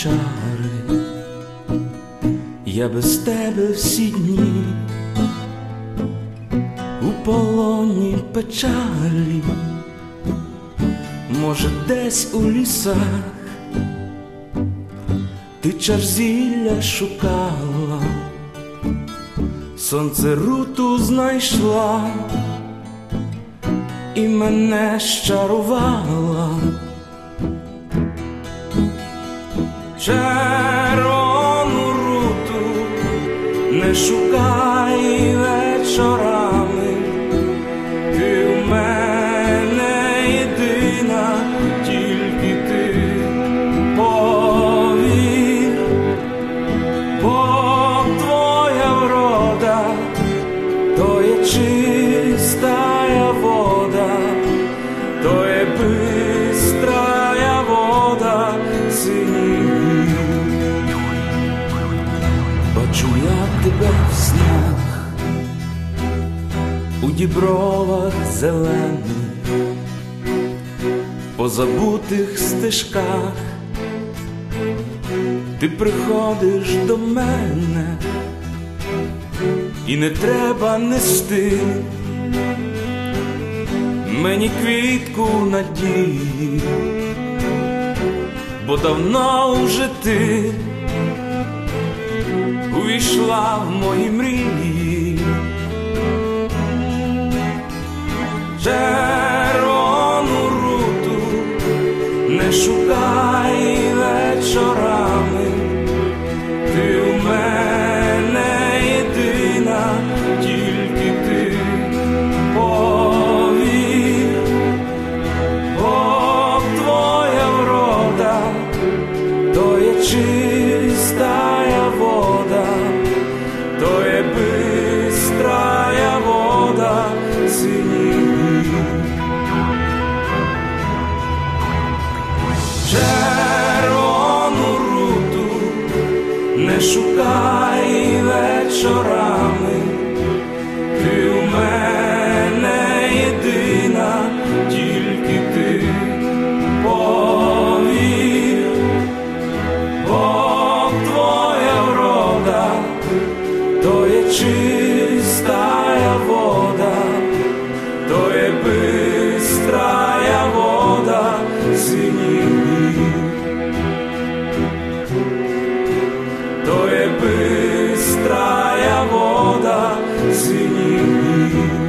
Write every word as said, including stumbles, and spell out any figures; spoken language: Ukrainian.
чари, я без тебе всі дні у полоні печалі, може десь у лісах ти чар зілля шукала, сонце руту знайшла і мене щарувала. Червону руту не шукай вечорами, ти у мене єдина, тільки ти повір, бо твоя врода то є чистая вода, то є бистрая вода синіх. Бачу я тебе в снах, у дібровах зелених, по забутих стежках ти приходиш до мене, і не треба нести мені квітку надії, бо давно вже ти увійшла в мої мрії. Червону руту не шукай вечорами, ти у мене єдина, тільки ти повір, бо твоя врода то є чистая вода, то є бистрая вода синіх. Червону руту не шукай вечорами, ти у мене єдина, тільки ти повір, бо твоя врода то є чистая вода, то є бистрая вода синіх, то є бистрая вода синіх.